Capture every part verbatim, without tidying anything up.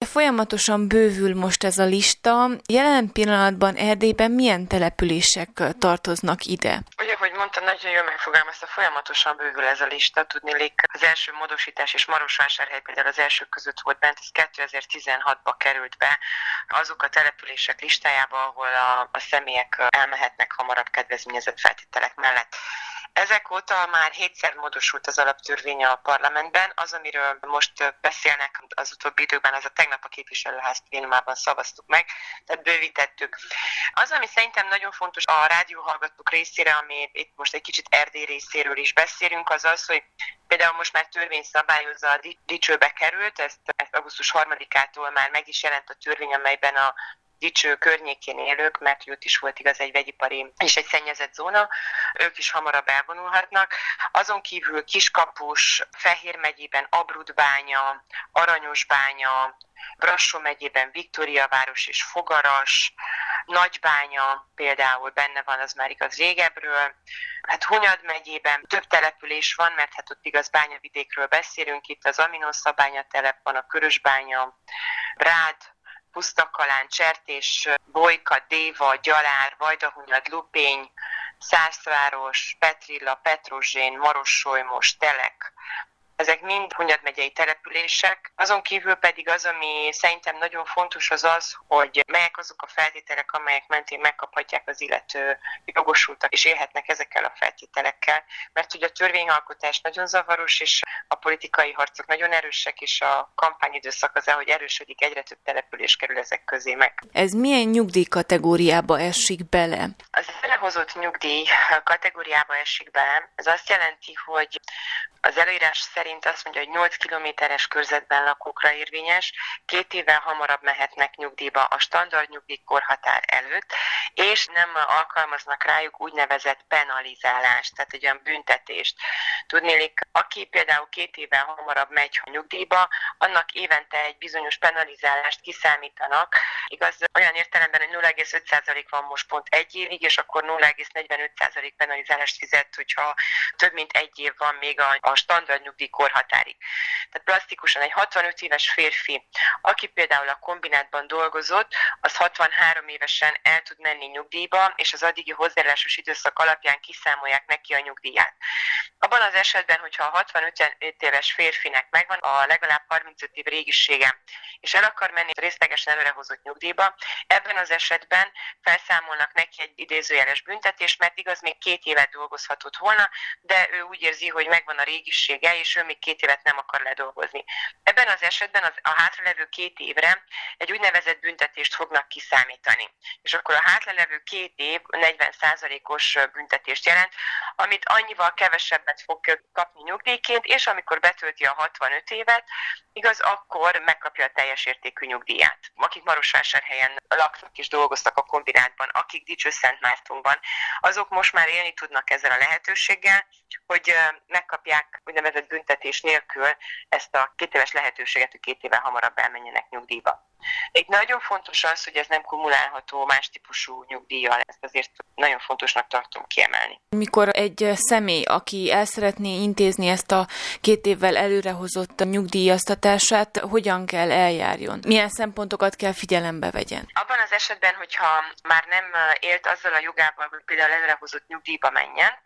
folyamatosan bővül most ez a lista. Jelen pillanatban Erdélyben milyen települések tartoznak ide? Ugye, ahogy mondta, nagyon jól megfogalmazta, folyamatosan bővül ez a lista. Tudniillik, az első módosítás és Marosvásárhely például az elsők között volt bent, ez kétezer-tizenhatba került be azok a települések listájába, ahol a, a személyek elmehetnek hamarabb kedvezményezett feltételek mellett. Ezek óta már hétszer módosult az alaptörvény a parlamentben. Az, amiről most beszélnek az utóbbi időkben, az a tegnap a képviselőház plénumában szavaztuk meg, tehát bővítettük. Az, ami szerintem nagyon fontos a rádióhallgatók részére, ami itt most egy kicsit Erdély részéről is beszélünk, az az, hogy például most már törvény szabályozza, a Dicsőbe került, ezt, ezt augusztus harmadikától már meg is jelent a törvény, amelyben a Dicső környékén élők, mert ott is volt igaz egy vegyipari és egy szennyezett zóna, ők is hamarabb elvonulhatnak. Azon kívül Kiskapus, Fehér megyében Abrudbánya, Aranyosbánya, Brassó megyében Viktóriaváros és Fogaras, Nagybánya például benne van, az már igaz régebről. Hát Hunyad megyében több település van, mert hát ott igaz bányavidékről beszélünk, itt az Aminosza bányatelep van, a Körösbánya, Brád, Pusztakalán, Csertés, Bolyka, Déva, Gyalár, Vajdahunyad, Lupény, Szászváros, Petrilla, Petrozsén, Maros-Solymos, Telek. Ezek mind Hunyad megyei települések. Azon kívül pedig az, ami szerintem nagyon fontos, az az, hogy melyek azok a feltételek, amelyek mentén megkaphatják az illető jogosultak, és élhetnek ezekkel a feltételekkel. Mert ugye a törvényalkotás nagyon zavaros, és a politikai harcok nagyon erősek, és a kampányidőszak az, ahogy erősödik, egyre több település kerül ezek közé meg. Ez milyen nyugdíj kategóriába esik bele? Az előrehozott nyugdíj kategóriába esik bele. Ez azt jelenti, hogy az előírás szerint azt mondja, hogy nyolc kilométeres körzetben lakókra érvényes, két évvel hamarabb mehetnek nyugdíjba a standard nyugdíjkorhatár előtt, és nem alkalmaznak rájuk úgynevezett penalizálást, tehát egy olyan büntetést. Tudniillik, aki például két évvel hamarabb megy nyugdíjba, annak évente egy bizonyos penalizálást kiszámítanak. Igaz, olyan értelemben, hogy nulla egész öt százalék van most pont egy évig, és akkor nulla egész negyvenöt százalék penalizálást fizet, hogyha több mint egy év van még a a standard nyugdíjkorhatárig. Tehát plastikusan egy hatvanöt éves férfi, aki például a kombinátban dolgozott, az hatvanhárom évesen el tud menni nyugdíjba, és az addigi hozzájárulásos időszak alapján kiszámolják neki a nyugdíját. Abban az esetben, hogyha a hatvanöt éves férfinek megvan a legalább harmincöt év régisége, és el akar menni részlegesen előrehozott nyugdíjba, ebben az esetben felszámolnak neki egy idézőjeles büntetést, mert igaz, még két évet dolgozhatott volna, de ő úgy érzi, hogy megvan a régisége, és ő még két évet nem akar ledolgozni. Ebben az esetben az, a hátralevő két évre egy úgynevezett büntetést fognak kiszámítani. És akkor a hátralevő két év negyven százalékos büntetést jelent, amit annyival kevesebbet fog kapni nyugdíjként, és amikor betölti a hatvanöt évet, igaz, akkor megkapja a teljes értékű nyugdíját. Akik Marosvásárhelyen laknak és dolgoztak a kombinátban, akik Dicsőszentmártonban, azok most már élni tudnak ezzel a lehetőséggel, hogy megkapják úgynevezett büntetés nélkül ezt a két éves lehetőséget, hogy két évvel hamarabb elmenjenek nyugdíjba. Itt nagyon fontos az, hogy ez nem kumulálható más típusú nyugdíjjal, ezt azért nagyon fontosnak tartom kiemelni. Mikor egy személy, aki el szeretné intézni ezt a két évvel előrehozott nyugdíjaztatását, hogyan kell eljárjon? Milyen szempontokat kell figyelembe vegyen? Abban az esetben, hogyha már nem élt azzal a jogával, hogy például előrehozott nyugdíjba menjen,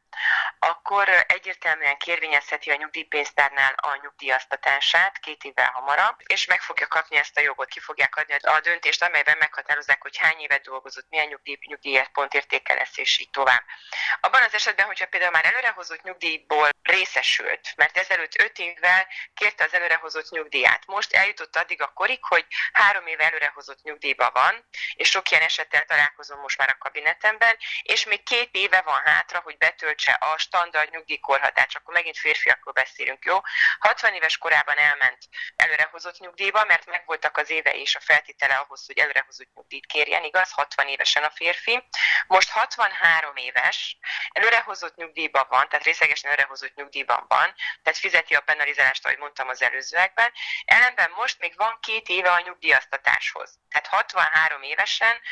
akkor egyértelműen kérvényezheti a nyugdíjpénztárnál a nyugdíjaztatását két évvel hamarabb, és meg fogja kapni ezt a jogot, ki fogják adni a döntést, amelyben meghatározzák, hogy hány évet dolgozott, milyen nyugdíj, nyugdíjpontértéke lesz, és így tovább. Abban az esetben, hogyha például már előrehozott nyugdíjból részesült, mert ezelőtt öt évvel kérte az előrehozott nyugdíját. Most eljutott addig a korig, hogy három éve előrehozott nyugdíjban van, és sok ilyen esettel találkozom most már a kabinetemben, és még két éve van hátra, hogy betöltse a standard nyugdíjkorhatárt, csak akkor megint férfiakról beszélünk, jó? hatvan éves korában elment előrehozott nyugdíjba, mert megvoltak az éve és a feltétele ahhoz, hogy előrehozott nyugdíjt kérjen, igaz? hatvan évesen a férfi. Most hatvanhárom éves, előrehozott nyugdíjban van, tehát részlegesen előrehozott nyugdíjban van, tehát fizeti a penalizálást, ahogy mondtam az előzőekben. Ellenben most még van két éve a nyugdíjaztatáshoz. Tehát hatvanhárom évesen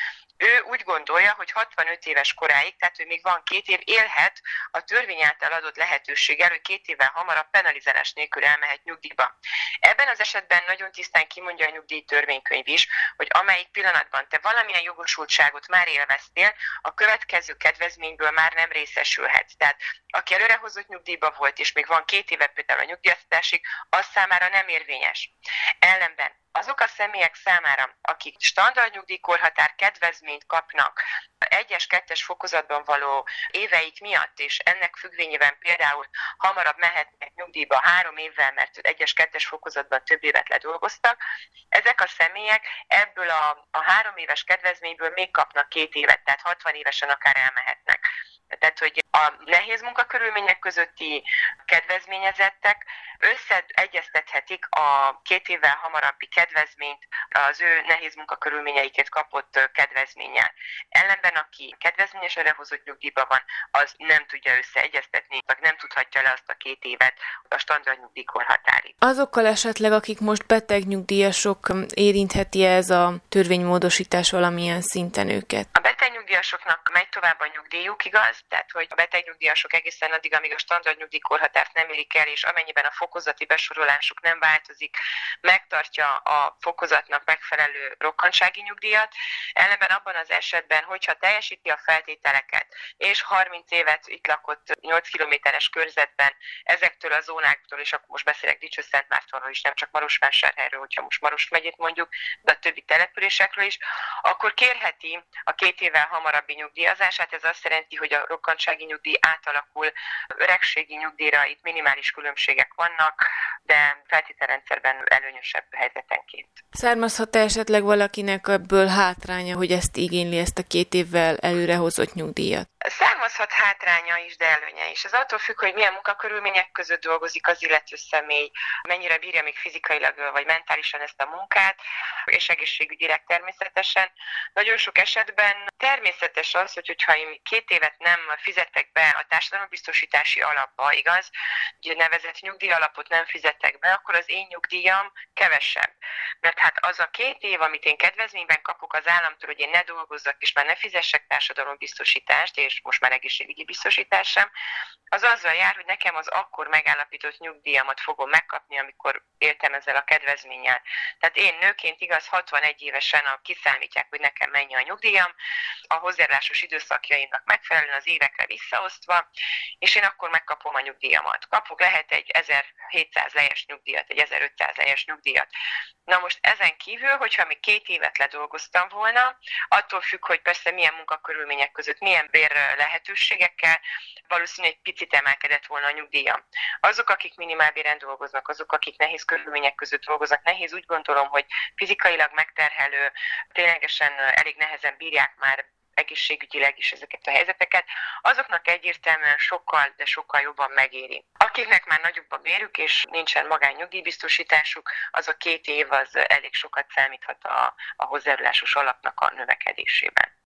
ő úgy gondolja, hogy hatvanöt éves koráig, tehát ő még van két év, élhet a törvény által adott lehetőséggel, hogy két évvel hamarabb penalizálás nélkül elmehet nyugdíjba. Ebben az esetben nagyon tisztán kimondja a nyugdíjtörvénykönyv is, hogy amelyik pillanatban te valamilyen jogosultságot már élveztél, a következő kedvezményből már nem részesülhetsz. Tehát aki előrehozott nyugdíjba volt, és még van két éve például a nyugdíjaztatásig, az számára nem érvényes. Ellenben azok a személyek számára, akik standard nyugdíjkorhatár kedvezményt kapnak egyes, kettes fokozatban való éveik miatt, és ennek függvényében például hamarabb mehetnek nyugdíjba három évvel, mert egyes, kettes fokozatban több évet ledolgoztak, ezek a személyek ebből a, a három éves kedvezményből még kapnak két évet, tehát hatvan évesen akár elmehetnek. Tehát, hogy a nehéz munkakörülmények közötti kedvezményezettek összeegyeztethetik a két évvel hamarabbi kedvezményt az ő nehéz munkakörülményeiket kapott kedvezménnyel. Ellenben, aki kedvezményes előrehozott nyugdíjban van, az nem tudja összeegyeztetni, vagy nem tudhatja le azt a két évet a standard nyugdíjkorhatárig. Azokkal esetleg, akik most beteg nyugdíjasok, érintheti ez a törvénymódosítás valamilyen szinten őket? A betegnyugdíjasoknak megy tovább a nyugdíjuk, igaz? Tehát, hogy a betegnyugdíjasok egészen addig, amíg a standard nyugdíjkorhatárt nem érik el, és amennyiben a fokozati besorolásuk nem változik, megtartja a fokozatnak megfelelő rokkantsági nyugdíjat. Ellenben abban az esetben, hogyha teljesíti a feltételeket, és harminc évet itt lakott nyolc kilométeres körzetben ezektől a zónáktól, és akkor most beszélek Dicsőszentmártonról is, nem csak Marosvásárhelyről, hogyha most Maros megyét mondjuk, de a többi településekről is, akkor kérheti a két évvel hamarabbi nyugdíjazását. Ez azt jelenti, hogy a rokkantsági nyugdíj átalakul öregségi nyugdíjra, itt minimális különbségek vannak, de feltételrendszerben előnyösebb helyzetenként. Származhat-e esetleg valakinek ebből hátránya, hogy ezt igényli, ezt a két évvel előrehozott nyugdíjat? Származhat hátránya is, de előnye is. Ez attól függ, hogy milyen munkakörülmények között dolgozik az illető személy, mennyire bírja még fizikailag vagy mentálisan ezt a munkát, és egészségügyileg természetesen. Nagyon sok esetben természetes az, hogy hogyha én két évet nem fizetek be a társadalombiztosítási alapba, igaz, ugye nevezett nyugdíjalapot nem fizetek be, akkor az én nyugdíjam kevesebb. Mert hát az a két év, amit én kedvezményben kapok az államtól, hogy én ne dolgozzak, és már ne fizessek társadalombiztosítást, és most már egészségügyi biztosítás sem, az azzal jár, hogy nekem az akkor megállapított nyugdíjamat fogom megkapni, amikor éltem ezzel a kedvezménnyel. Tehát én nőként, igaz, hatvanegy évesen a kiszámítják, hogy nekem mennyi a nyugdíjam, a hozzájárulásos időszakjaimnak megfelelően az évekre visszaosztva, és én akkor megkapom a nyugdíjamat. Kapok lehet egy ezerhétszáz lejes nyugdíjat, egy ezerötszáz lejes nyugdíjat. Na most ezen kívül, hogyha még két évet ledolgoztam volna, attól függ, hogy persze milyen munkakörülmények között, milyen bér lehetőségekkel, valószínűleg egy picit emelkedett volna a nyugdíjam. Azok, akik minimálbéren dolgoznak, azok, akik nehéz körülmények között dolgoznak, nehéz úgy gondolom, hogy fizikailag megterhelő, ténylegesen elég nehezen bírják már egészségügyileg is ezeket a helyzeteket, azoknak egyértelműen sokkal, de sokkal jobban megéri. Akiknek már nagyobb a bérük, és nincsen magánnyugdíjbiztosításuk, az a két év az elég sokat számíthat a, a hozzájárulásos alapnak a növekedésében.